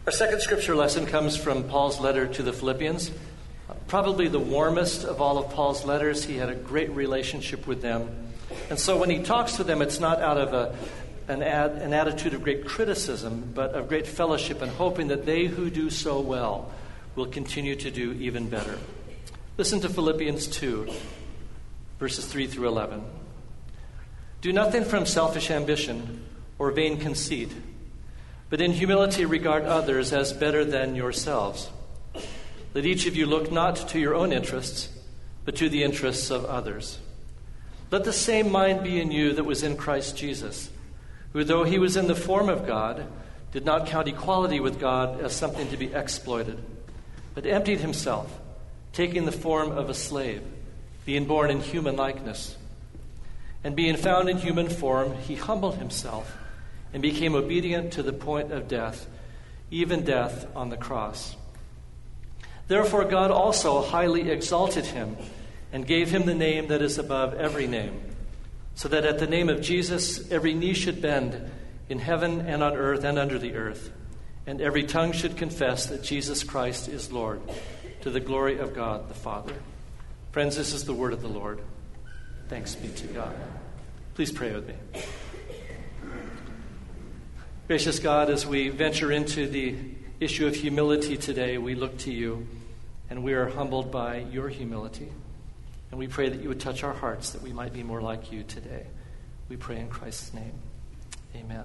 Our second scripture lesson comes from Paul's letter to the Philippians. Probably the warmest of all of Paul's letters. He had a great relationship with them. And so when he talks to them, it's not out of an attitude of great criticism, but of great fellowship and hoping that they who do so well will continue to do even better. Listen to Philippians 2, verses 3 through 11. Do nothing from selfish ambition or vain conceit, but in humility regard others as better than yourselves. Let each of you look not to your own interests, but to the interests of others. Let the same mind be in you that was in Christ Jesus, who, though he was in the form of God, did not count equality with God as something to be exploited, but emptied himself, taking the form of a slave, being born in human likeness. And being found in human form, he humbled himself and became obedient to the point of death, even death on the cross. Therefore God also highly exalted him and gave him the name that is above every name, so that at the name of Jesus every knee should bend in heaven and on earth and under the earth, and every tongue should confess that Jesus Christ is Lord, to the glory of God the Father. Friends, this is the word of the Lord. Thanks be to God. Please pray with me. Gracious God, as we venture into the issue of humility today, we look to you, and we are humbled by your humility. And we pray that you would touch our hearts, that we might be more like you today. We pray in Christ's name. Amen.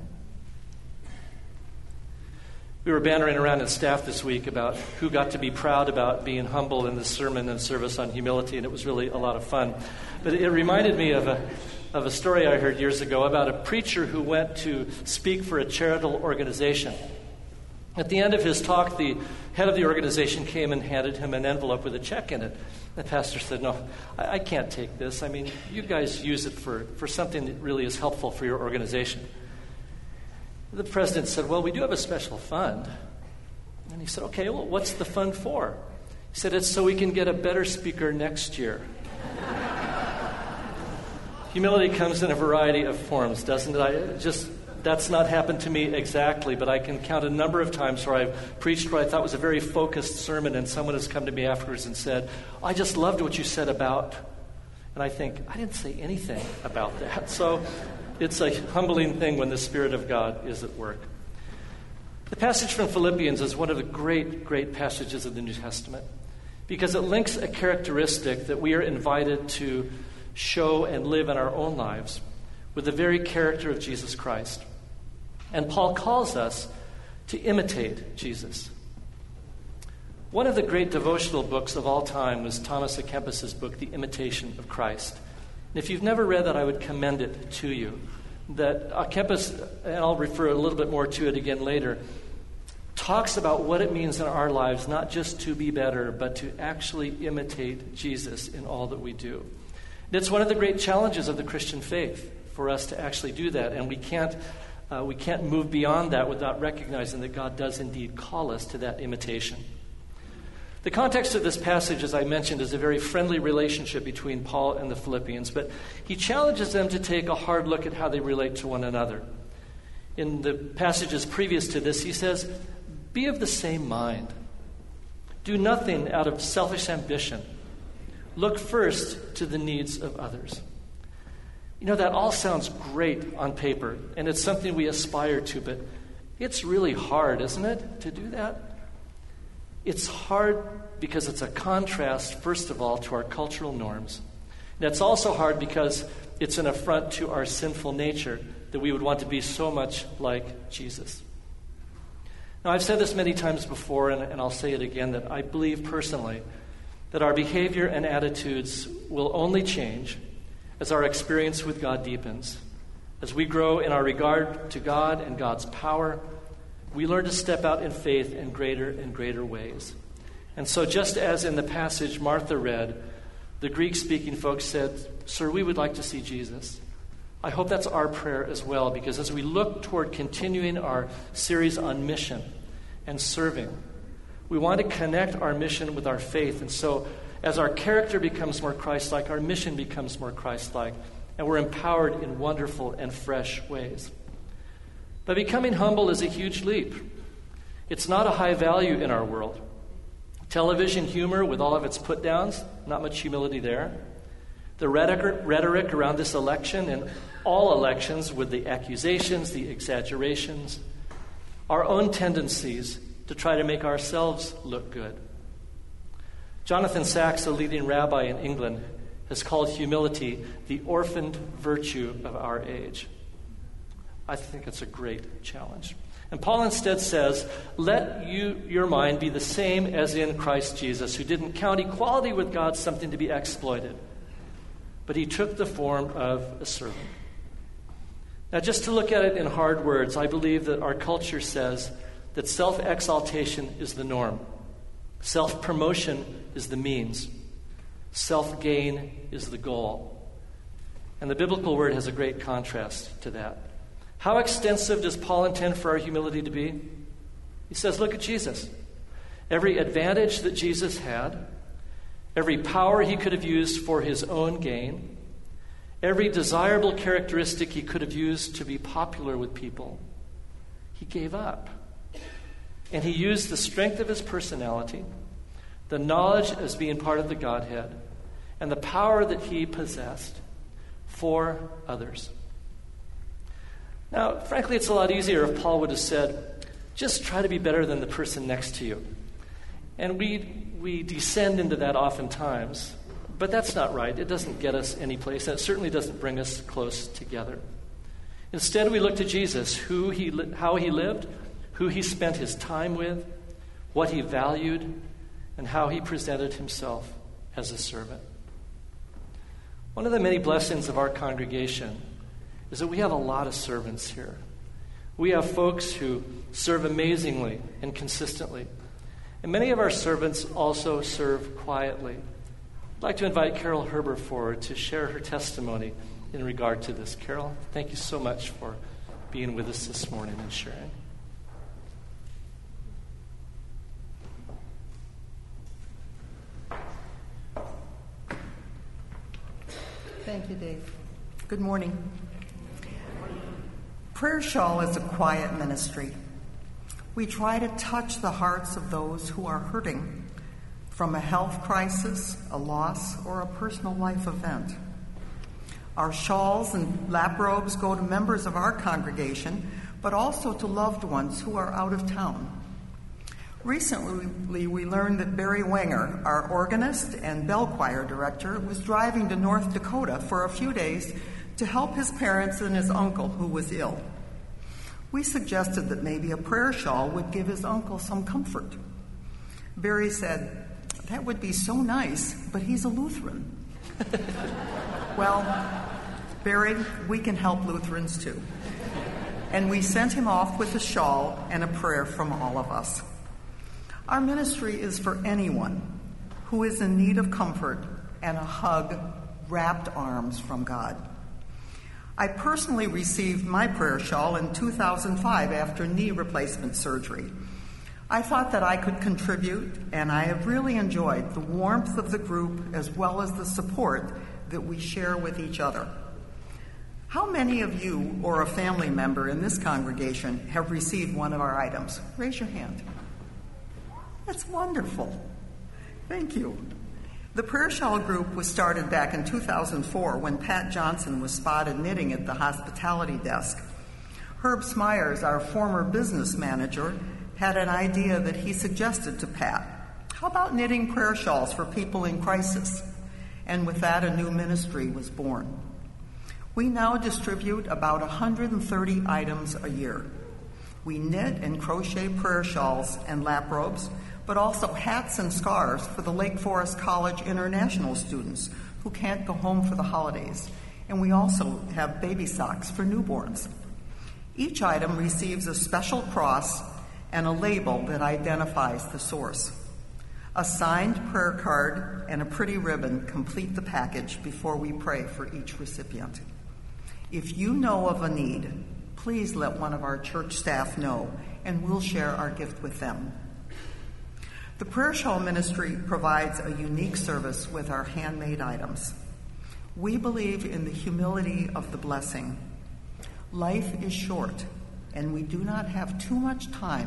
We were bantering around at staff this week about who got to be proud about being humble in the sermon and service on humility, and it was really a lot of fun. But it reminded me of a story I heard years ago about a preacher who went to speak for a charitable organization. At the end of his talk, the head of the organization came and handed him an envelope with a check in it. The pastor said, "No, I can't take this. I mean, you guys use it for something that really is helpful for your organization." The president said, "Well, we do have a special fund." And he said, "Okay, well, what's the fund for?" He said, "It's so we can get a better speaker next year." Humility comes in a variety of forms, doesn't it? That's not happened to me exactly, but I can count a number of times where I've preached what I thought was a very focused sermon, and someone has come to me afterwards and said, "I just loved what you said about," and I think, I didn't say anything about that. So it's a humbling thing when the Spirit of God is at work. The passage from Philippians is one of the great, great passages of the New Testament because it links a characteristic that we are invited to show and live in our own lives with the very character of Jesus Christ. And Paul calls us to imitate Jesus. One of the great devotional books of all time was Thomas à Kempis's book, The Imitation of Christ. And if you've never read that, I would commend it to you. That à Kempis, and I'll refer a little bit more to it again later, talks about what it means in our lives, not just to be better, but to actually imitate Jesus in all that we do. And it's one of the great challenges of the Christian faith for us to actually do that, and we can't move beyond that without recognizing that God does indeed call us to that imitation. The context of this passage, as I mentioned, is a very friendly relationship between Paul and the Philippians, but he challenges them to take a hard look at how they relate to one another. In the passages previous to this, he says, "Be of the same mind. Do nothing out of selfish ambition. Look first to the needs of others." You know, that all sounds great on paper, and it's something we aspire to, but it's really hard, isn't it, to do that? It's hard because it's a contrast, first of all, to our cultural norms. And it's also hard because it's an affront to our sinful nature that we would want to be so much like Jesus. Now, I've said this many times before, and I'll say it again, that I believe personally that our behavior and attitudes will only change as our experience with God deepens. As we grow in our regard to God and God's power, we learn to step out in faith in greater and greater ways. And so just as in the passage Martha read, the Greek-speaking folks said, "Sir, we would like to see Jesus." I hope that's our prayer as well, because as we look toward continuing our series on mission and serving, we want to connect our mission with our faith. And so as our character becomes more Christ-like, our mission becomes more Christ-like, and we're empowered in wonderful and fresh ways. But becoming humble is a huge leap. It's not a high value in our world. Television humor with all of its put-downs, not much humility there. The rhetoric around this election and all elections with the accusations, the exaggerations, our own tendencies to try to make ourselves look good. Jonathan Sacks, a leading rabbi in England, has called humility the orphaned virtue of our age. I think it's a great challenge. And Paul instead says, let your mind be the same as in Christ Jesus, who didn't count equality with God something to be exploited, but he took the form of a servant. Now, just to look at it in hard words, I believe that our culture says that self-exaltation is the norm. Self-promotion is the means. Self-gain is the goal. And the biblical word has a great contrast to that. How extensive does Paul intend for our humility to be? He says, look at Jesus. Every advantage that Jesus had, every power he could have used for his own gain, every desirable characteristic he could have used to be popular with people, he gave up. And he used the strength of his personality, the knowledge as being part of the Godhead, and the power that he possessed for others. Now, frankly, it's a lot easier if Paul would have said, just try to be better than the person next to you. And we descend into that oftentimes, but that's not right. It doesn't get us any place, and it certainly doesn't bring us close together. Instead, we look to Jesus, how he lived, who he spent his time with, what he valued, and how he presented himself as a servant. One of the many blessings of our congregation is that we have a lot of servants here. We have folks who serve amazingly and consistently. And many of our servants also serve quietly. I'd like to invite Carol Herber forward to share her testimony in regard to this. Carol, thank you so much for being with us this morning and sharing. Thank you, Dave. Good morning. Prayer Shawl is a quiet ministry. We try to touch the hearts of those who are hurting from a health crisis, a loss, or a personal life event. Our shawls and lap robes go to members of our congregation, but also to loved ones who are out of town. Recently, we learned that Barry Wenger, our organist and bell choir director, was driving to North Dakota for a few days to help his parents and his uncle who was ill. We suggested that maybe a prayer shawl would give his uncle some comfort. Barry said, "That would be so nice, but he's a Lutheran." Well, Barry, we can help Lutherans too. And we sent him off with a shawl and a prayer from all of us. Our ministry is for anyone who is in need of comfort and a hug, wrapped arms from God. I personally received my prayer shawl in 2005 after knee replacement surgery. I thought that I could contribute, and I have really enjoyed the warmth of the group as well as the support that we share with each other. How many of you or a family member in this congregation have received one of our items? Raise your hand. That's wonderful. Thank you. The Prayer Shawl group was started back in 2004 when Pat Johnson was spotted knitting at the hospitality desk. Herb Smyers, our former business manager, had an idea that he suggested to Pat. How about knitting prayer shawls for people in crisis? And with that, a new ministry was born. We now distribute about 130 items a year. We knit and crochet prayer shawls and lap robes, but also hats and scarves for the Lake Forest College international students who can't go home for the holidays. And we also have baby socks for newborns. Each item receives a special cross and a label that identifies the source. A signed prayer card and a pretty ribbon complete the package before we pray for each recipient. If you know of a need, please let one of our church staff know, and we'll share our gift with them. The Prayer Shawl Ministry provides a unique service with our handmade items. We believe in the humility of the blessing. Life is short, and we do not have too much time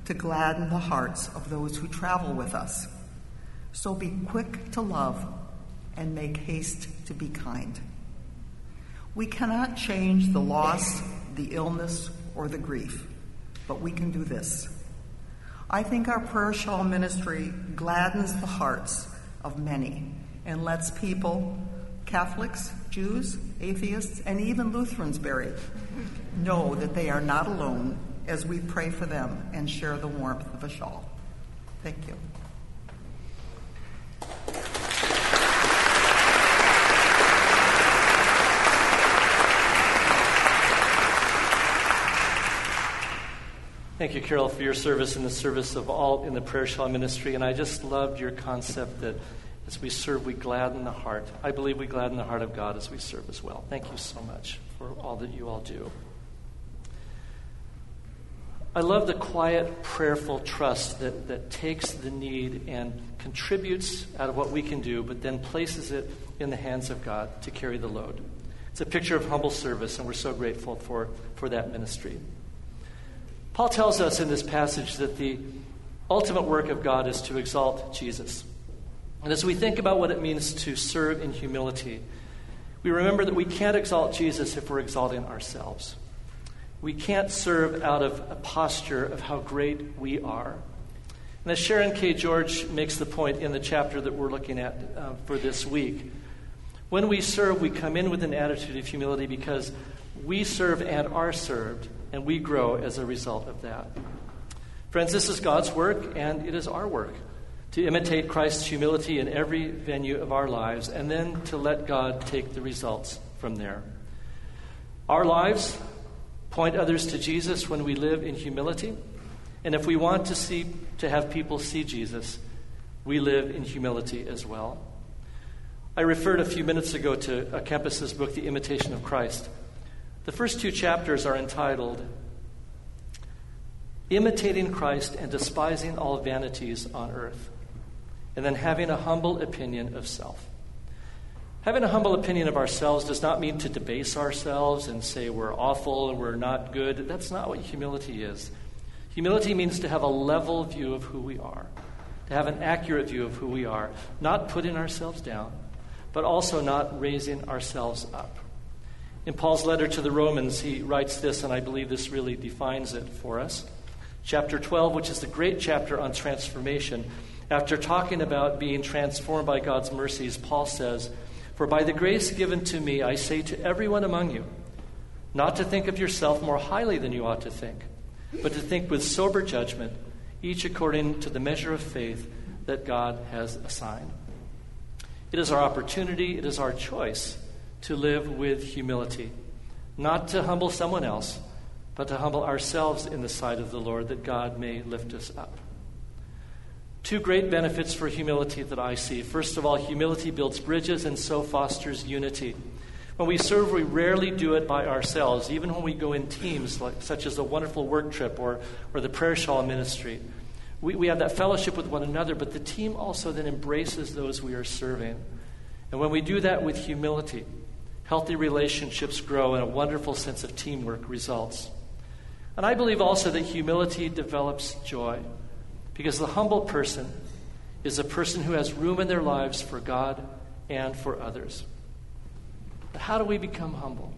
to gladden the hearts of those who travel with us. So be quick to love and make haste to be kind. We cannot change the loss, the illness, or the grief, but we can do this. I think our prayer shawl ministry gladdens the hearts of many and lets people, Catholics, Jews, atheists, and even Lutherans buried, know that they are not alone as we pray for them and share the warmth of a shawl. Thank you. Thank you, Carol, for your service in the service of all in the Prayer Shawl Ministry. And I just loved your concept that as we serve, we gladden the heart. I believe we gladden the heart of God as we serve as well. Thank you so much for all that you all do. I love the quiet, prayerful trust that takes the need and contributes out of what we can do, but then places it in the hands of God to carry the load. It's a picture of humble service, and we're so grateful for that ministry. Paul tells us in this passage that the ultimate work of God is to exalt Jesus. And as we think about what it means to serve in humility, we remember that we can't exalt Jesus if we're exalting ourselves. We can't serve out of a posture of how great we are. And as Sharon K. George makes the point in the chapter that we're looking at for this week, when we serve, we come in with an attitude of humility because we serve and are served, and we grow as a result of that. Friends, this is God's work, and it is our work to imitate Christ's humility in every venue of our lives, and then to let God take the results from there. Our lives point others to Jesus when we live in humility, and if we want to have people see Jesus, we live in humility as well. I referred a few minutes ago to Kempis' book, The Imitation of Christ. The first 2 chapters are entitled Imitating Christ and Despising All Vanities on Earth, and then Having a Humble Opinion of Self. Having a humble opinion of ourselves does not mean to debase ourselves and say we're awful and we're not good. That's not what humility is. Humility means to have a level view of who we are, to have an accurate view of who we are, not putting ourselves down, but also not raising ourselves up. In Paul's letter to the Romans, he writes this, and I believe this really defines it for us. Chapter 12, which is the great chapter on transformation. After talking about being transformed by God's mercies, Paul says, "For by the grace given to me, I say to everyone among you, not to think of yourself more highly than you ought to think, but to think with sober judgment, each according to the measure of faith that God has assigned." It is our opportunity, it is our choice to live with humility, not to humble someone else, but to humble ourselves in the sight of the Lord, that God may lift us up. 2 great benefits for humility that I see. First of all, humility builds bridges and so fosters unity. When we serve, we rarely do it by ourselves, even when we go in teams, such as a wonderful work trip or the prayer shawl ministry. We have that fellowship with one another, but the team also then embraces those we are serving. And when we do that with humility, healthy relationships grow and a wonderful sense of teamwork results. And I believe also that humility develops joy, because the humble person is a person who has room in their lives for God and for others. But how do we become humble?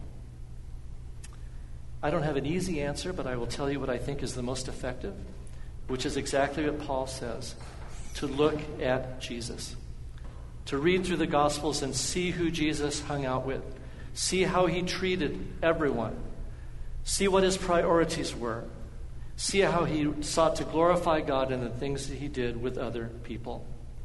I don't have an easy answer, but I will tell you what I think is the most effective, which is exactly what Paul says: to look at Jesus. To read through the Gospels and see who Jesus hung out with. See how he treated everyone. See what his priorities were. See how he sought to glorify God in the things that he did with other people.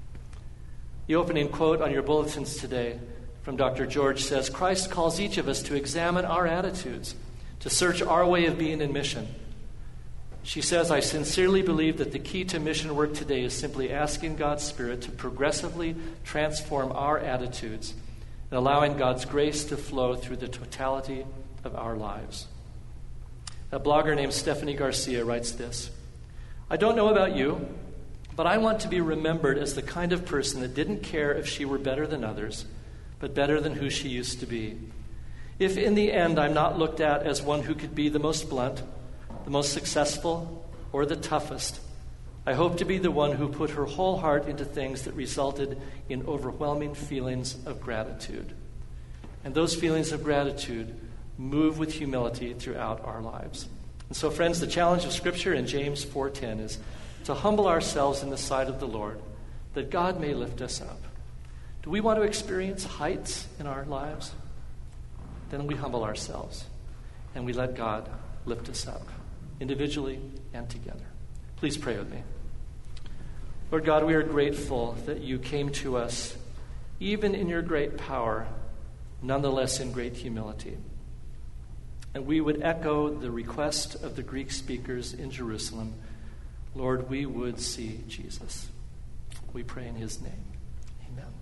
The opening quote on your bulletins today from Dr. George says, "Christ calls each of us to examine our attitudes, to search our way of being in mission." She says, "I sincerely believe that the key to mission work today is simply asking God's Spirit to progressively transform our attitudes and allowing God's grace to flow through the totality of our lives." A blogger named Stephanie Garcia writes this: "I don't know about you, but I want to be remembered as the kind of person that didn't care if she were better than others, but better than who she used to be. If in the end I'm not looked at as one who could be the most blunt, the most successful, or the toughest. I hope to be the one who put her whole heart into things that resulted in overwhelming feelings of gratitude. And those feelings of gratitude move with humility throughout our lives. And so, friends, the challenge of Scripture in James 4:10 is to humble ourselves in the sight of the Lord, that God may lift us up. Do we want to experience heights in our lives? Then we humble ourselves and we let God lift us up, individually and together. Please pray with me. Lord God, we are grateful that you came to us, even in your great power, nonetheless in great humility. And we would echo the request of the Greek speakers in Jerusalem. Lord, we would see Jesus. We pray in his name. Amen.